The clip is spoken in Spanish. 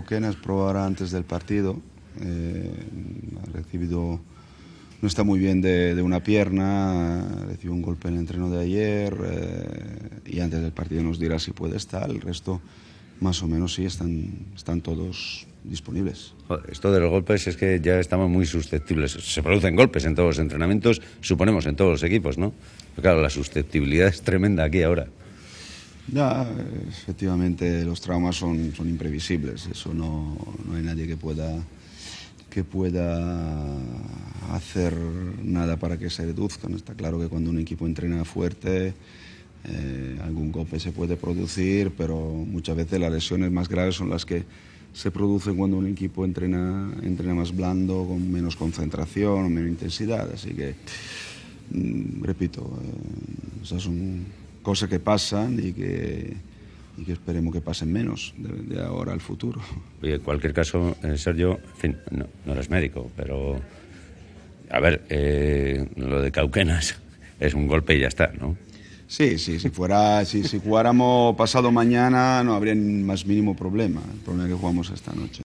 Cauquenas, probó ahora antes del partido. Ha recibido, no está muy bien de una pierna, recibió un golpe en el entreno de ayer y antes del partido nos dirá si puede estar. El resto, más o menos, sí, están todos disponibles. Esto de los golpes es que ya estamos muy susceptibles. Se producen golpes en todos los entrenamientos, suponemos en todos los equipos, ¿no? Pero claro, la susceptibilidad es tremenda aquí ahora. Ya, efectivamente, los traumas son imprevisibles. Eso no hay nadie que pueda hacer nada para que se reduzcan. Está claro que cuando un equipo entrena fuerte, algún golpe se puede producir, pero muchas veces las lesiones más graves son las que se producen cuando un equipo entrena más blando, con menos concentración, menos intensidad. Así que, repito, esas son cosas que pasan y que esperemos que pasen menos de ahora al futuro. Y en cualquier caso, Sergio, en fin, no eres médico, pero a ver, lo de Cauquenas es un golpe y ya está, ¿no? Sí, si jugáramos pasado mañana no habría ni más mínimo problema. El problema es que jugamos esta noche.